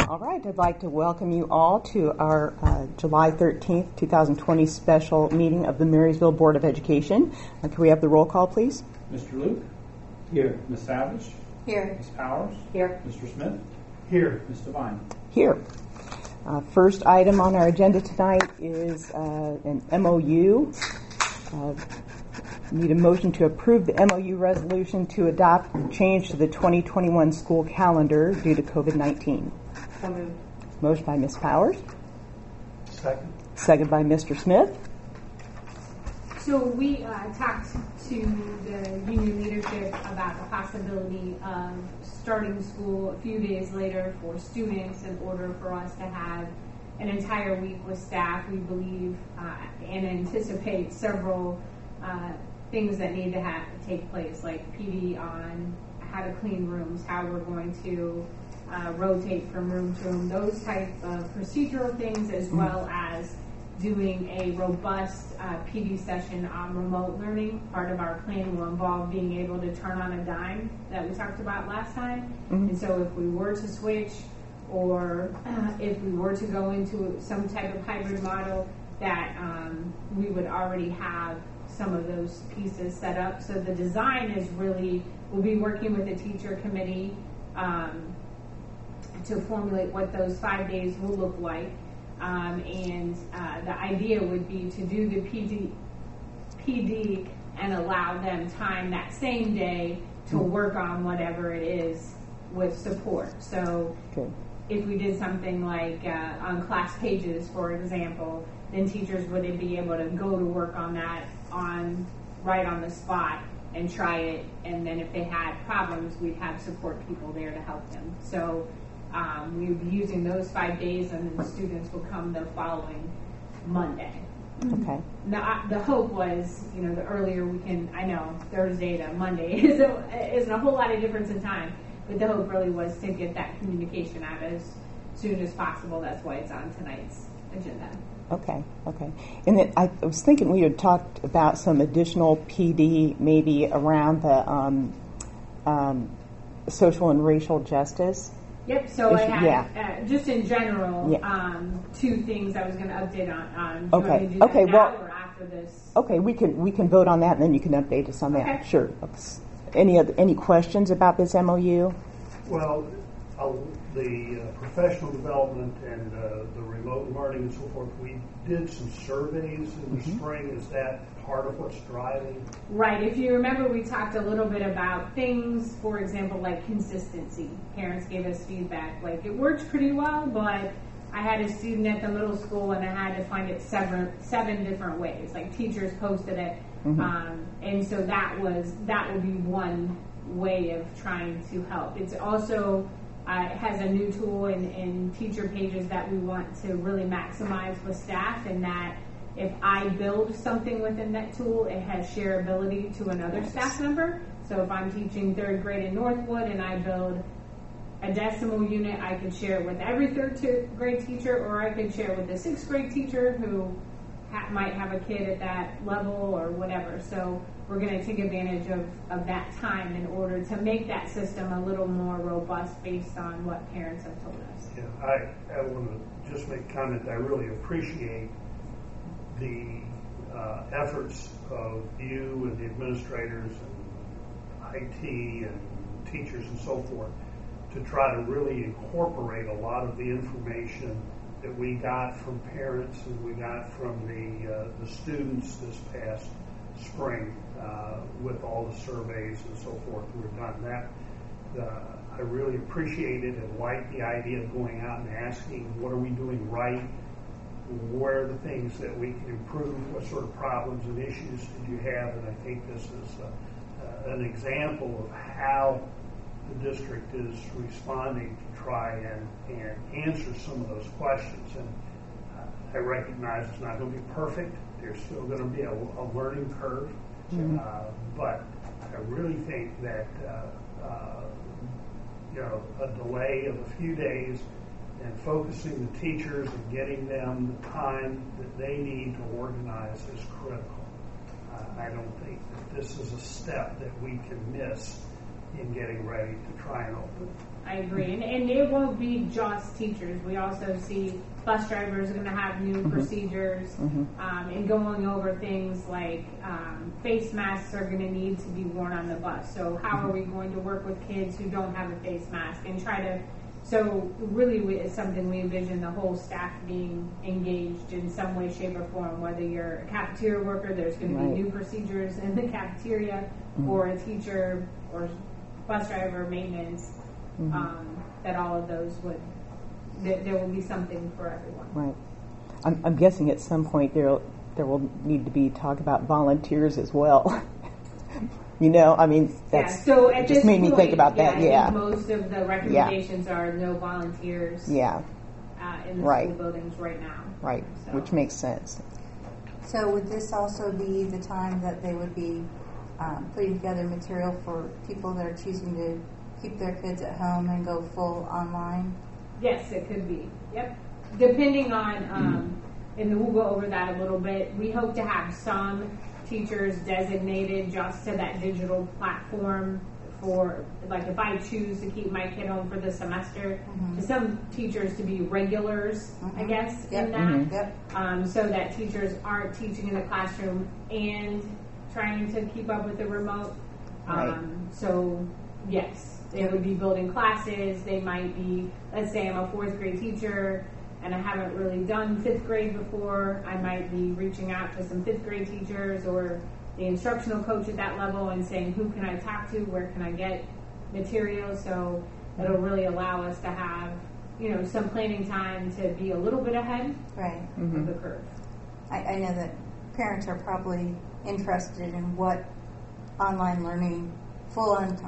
All right, I'd like to welcome you all to our July 13th, 2020 special meeting of the Marysville Board of Education. Can we have the roll call, please? Mr. Luke? Here. Ms. Savage? Here. Ms. Powers? Here. Mr. Smith? Here. Ms. Devine? Here. First item on our agenda tonight is an MOU. Need a motion to approve the MOU resolution to adopt a change to the 2021 school calendar due to COVID-19. So moved. Motion by Ms. Powers. Second. Second by Mr. Smith. So we talked to the union leadership about the possibility of starting school a few days later for students in order for us to have an entire week with staff. We believe and anticipate several things that need to take place, like PD on how to clean rooms, how we're going to rotate from room to room, those type of procedural things, as well as doing a robust PD session on remote learning. Part of our plan will involve being able to turn on a dime that we talked about last time. Mm-hmm. And so if we were to switch, or if we were to go into some type of hybrid model, that we would already have some of those pieces set up. So the design is really, we'll be working with the teacher committee to formulate what those 5 days will look like. And the idea would be to do the PD and allow them time that same day to work on whatever it is with support. So if we did something like on class pages, for example, then teachers would be able to go to work on that right on the spot and try it. And then if they had problems, we'd have support people there to help them. So we would be using those 5 days, and then students will come the following Monday. Okay. Now, the hope was, the earlier we can, I know Thursday to Monday isn't a whole lot of difference in time, but the hope really was to get that communication out as soon as possible. That's why it's on tonight's agenda. Okay. And then I was thinking we had talked about some additional PD maybe around the social and racial justice. Yep, so I had, just in general, two things I was going to update on. Okay. Do that now or after this? Okay, we can vote on that, and then you can update us on that. Okay. Sure. Any questions about this MOU? Well, the professional development and the remote learning and so forth, we did some surveys in the spring. Is that part of what's driving? Right. If you remember, we talked a little bit about things, for example, like consistency. Parents gave us feedback. Like, it works pretty well, but I had a student at the middle school, and I had to find it seven different ways. Like, teachers posted it. And so that would be one way of trying to help. It's also it has a new tool in teacher pages that we want to really maximize with staff, and that if I build something within that tool, it has shareability to another staff member. So if I'm teaching third grade in Northwood and I build a decimal unit, I could share it with every third grade teacher, or I could share it with the sixth grade teacher who might have a kid at that level or whatever. So we're going to take advantage of that time in order to make that system a little more robust based on what parents have told us. Yeah, I want to just make a comment. I really appreciate the efforts of you and the administrators and IT and teachers and so forth to try to really incorporate a lot of the information that we got from parents and we got from the students this past spring with all the surveys and so forth we've done. That I really appreciated and liked the idea of going out and asking, what are we doing right? Where are the things that we can improve? What sort of problems and issues did you have? And I think this is an example of how the district is responding to try and answer some of those questions. And I recognize it's not going to be perfect. There's still going to be a learning curve. But I really think that a delay of a few days and focusing the teachers and getting them the time that they need to organize is critical. I don't think that this is a step that we can miss in getting ready to try and open. I I agree. And it won't be just teachers. We also see bus drivers are going to have new procedures, and going over things like face masks are going to need to be worn on the bus. So how are we going to work with kids who don't have a face mask and try to, so really it's something we envision the whole staff being engaged in some way, shape, or form, whether you're a cafeteria worker, there's going to be new procedures in the cafeteria, or a teacher or bus driver, maintenance, that all of those would, there will be something for everyone. Right. I'm guessing at some point there will need to be talk about volunteers as well. You know, I mean, that's so at just this made point, me think about that. I think most of the recommendations are no volunteers. In the school buildings right now. Right, so. Which makes sense. So would this also be the time that they would be putting together material for people that are choosing to keep their kids at home and go full online? Yes, it could be. Yep. Depending on, and we'll go over that a little bit. We hope to have some teachers designated just to that digital platform for, like, if I choose to keep my kid home for the semester, to some teachers to be regulars, I guess, in that. So that teachers aren't teaching in the classroom and trying to keep up with the remote. So, yes, they would be building classes. They might be, let's say I'm a 4th grade teacher and I haven't really done 5th grade before. I might be reaching out to some 5th grade teachers or the instructional coach at that level and saying, who can I talk to? Where can I get materials? So it'll really allow us to have, some planning time to be a little bit ahead of the curve. I know that parents are probably interested in what online learning, full-time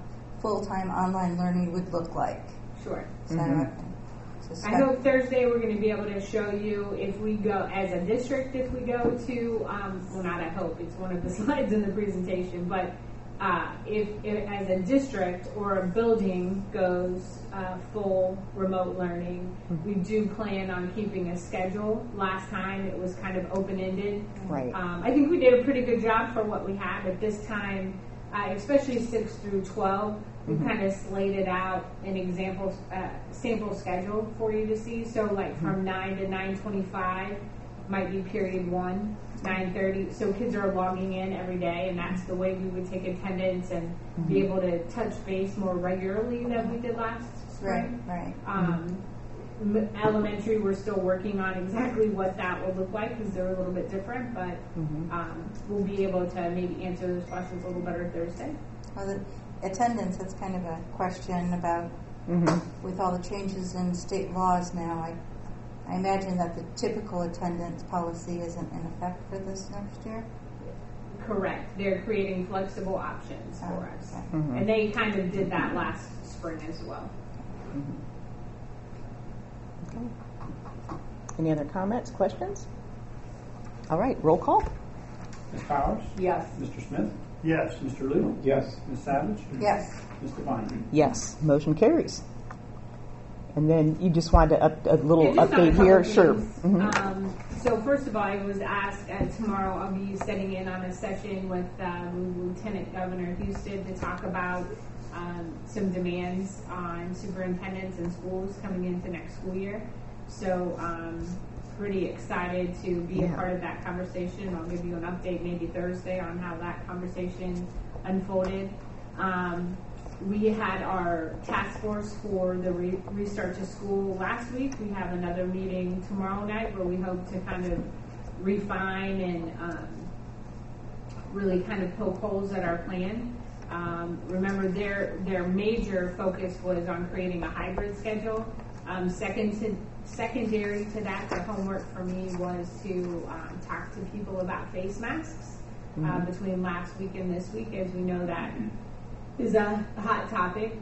online learning would look like. Sure. So I hope Thursday we're going to be able to show you if we go, as a district, if we go to, well, not I hope, it's one of the slides in the presentation, but if as a district or a building goes full remote learning, we do plan on keeping a schedule. Last time it was kind of open-ended. Right. I think we did a pretty good job for what we had at this time, especially 6 through 12. We kind of slated out an example sample schedule for you to see. So like from 9 to 9:25 might be period 1, 9:30. So kids are logging in every day, and that's the way we would take attendance and be able to touch base more regularly than we did last spring. Right. Elementary, we're still working on exactly what that will look like because they're a little bit different, but we'll be able to maybe answer those questions a little better Thursday. Well, the attendance, that's kind of a question about, with all the changes in state laws now, I imagine that the typical attendance policy isn't in effect for this next year? Correct. They're creating flexible options for us. And they kind of did that last spring as well. Okay. Any other comments, questions? All right, roll call. Ms. Powers? Yes. Mr. Smith? Yes. Mr. Luke? Yes. Ms. Savage? Yes. Ms. Devine? Yes, motion carries. And then you just wanted a little just on a update couple here? things. Sure. So first of all, I was asked tomorrow I'll be setting in on a session with Lieutenant Governor Houston to talk about some demands on superintendents and schools coming into next school year. So pretty excited to be a part of that conversation. I'll give you an update maybe Thursday on how that conversation unfolded. We had our task force for the restart to school last week. We have another meeting tomorrow night where we hope to kind of refine and really kind of poke holes at our plan. Remember, their major focus was on creating a hybrid schedule. Secondary to that, the homework for me was to talk to people about face masks between last week and this week, as we know that is a hot topic.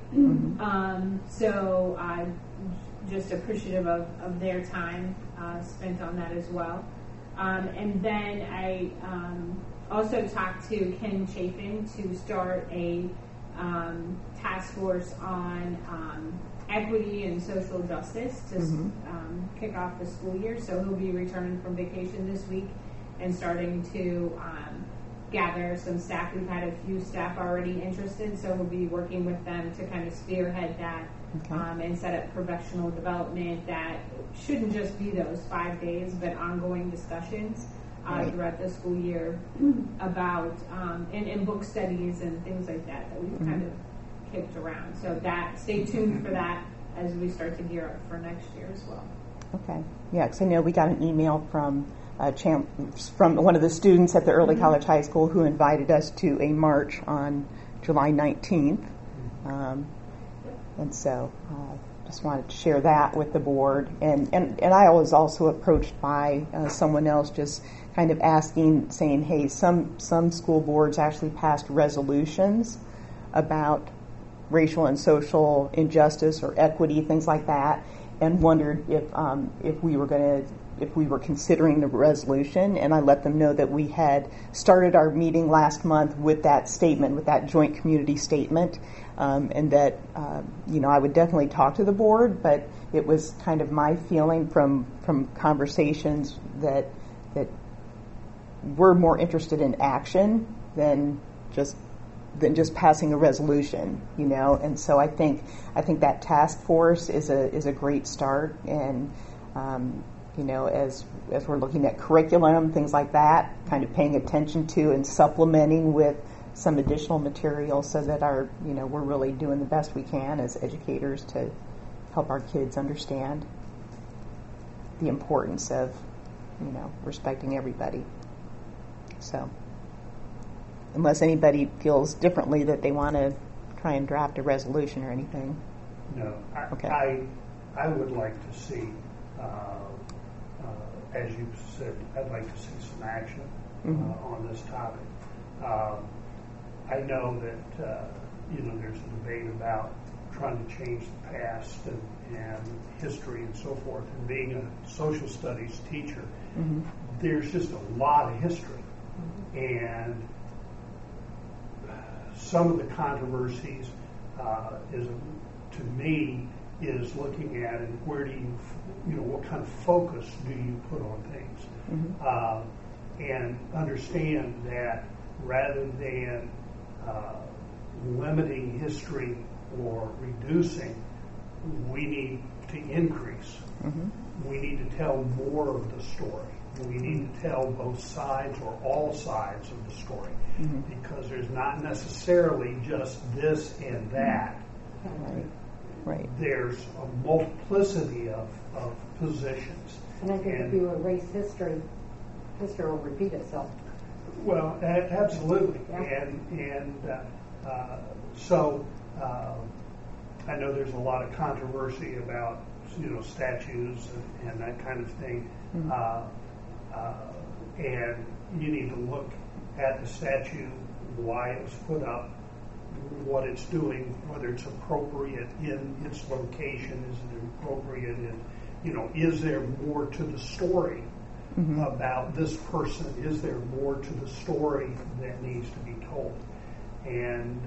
So I'm just appreciative of their time spent on that as well. And then I also talked to Ken Chafin to start a task force on equity and social justice to kick off the school year. So he'll be returning from vacation this week and starting to gather some staff. We've had a few staff already interested, so we'll be working with them to kind of spearhead that Okay. and set up professional development that shouldn't just be those 5 days, but ongoing discussions Right. throughout the school year about and book studies and things like that we've kind of kicked around. So that stay tuned for that as we start to gear up for next year as well. Okay. Yeah, because I know we got an email from from one of the students at the Early College High School who invited us to a march on July 19th. And so just wanted to share that with the board. And I was also approached by someone else just kind of asking, saying, hey, some school boards actually passed resolutions about racial and social injustice or equity, things like that, and wondered if we were considering the resolution. And I let them know that we had started our meeting last month with that statement, with that joint community statement, and that I would definitely talk to the board, but it was kind of my feeling from conversations that we're more interested in action than just passing a resolution, and so I think that task force is a great start, and as we're looking at curriculum, things like that, kind of paying attention to and supplementing with some additional material so that we're really doing the best we can as educators to help our kids understand the importance of respecting everybody. So unless anybody feels differently that they want to try and draft a resolution or anything. No, Okay. I would like to see, as you said, I'd like to see some action on this topic. I know that there's a debate about trying to change the past and history and so forth. And being a social studies teacher, there's just a lot of history. And some of the controversies to me is looking at and where do what kind of focus do you put on things, and understand that rather than limiting history or reducing, we need to increase. We need to tell more of the story. We need to tell both sides or all sides of the story, because there's not necessarily just this and that. Right. There's a multiplicity of positions. And I think if you erase history will repeat itself. Well, absolutely. Yeah. So I know there's a lot of controversy about statues and that kind of thing. And you need to look at the statue, why it was put up, what it's doing, whether it's appropriate in its location, is it appropriate in, is there more to the story about this person? Is there more to the story that needs to be told? And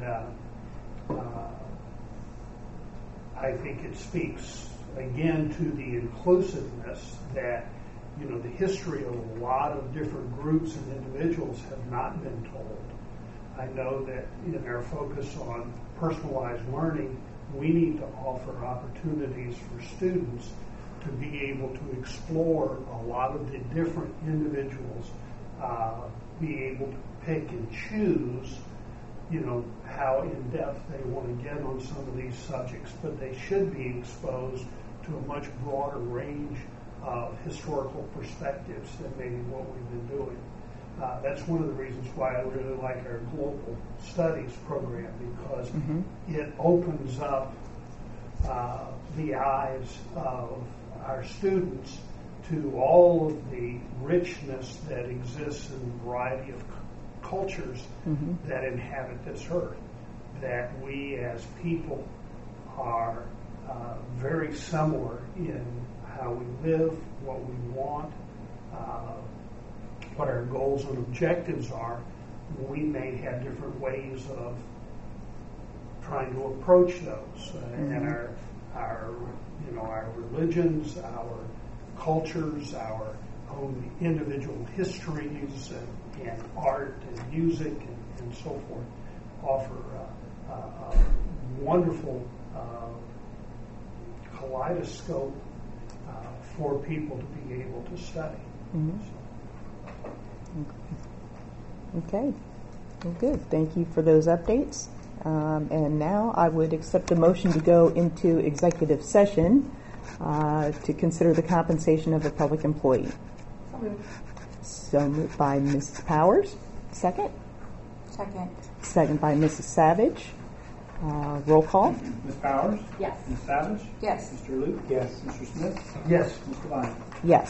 I think it speaks again to the inclusiveness that the history of a lot of different groups and individuals have not been told. I know that in our focus on personalized learning, we need to offer opportunities for students to be able to explore a lot of the different individuals, be able to pick and choose, how in-depth they want to get on some of these subjects, but they should be exposed to a much broader range of historical perspectives than maybe what we've been doing. That's one of the reasons why I really like our global studies program, because it opens up the eyes of our students to all of the richness that exists in a variety of cultures that inhabit this earth, that we as people are very similar in how we live, what we want, what our goals and objectives are. We may have different ways of trying to approach those, and our religions, our cultures, our own individual histories, and art and music and so forth offer wonderful kaleidoscope for people to be able to study. Mhm. Okay. Well, good. Thank you for those updates. And now I would accept a motion to go into executive session to consider the compensation of a public employee. So moved by Mrs. Powers. Second? Second. Second by Mrs. Savage. Roll call. Ms. Powers? Yes. Ms. Savage? Yes. Mr. Luke? Yes. Mr. Smith? Yes. Mr. Lyon? Yes.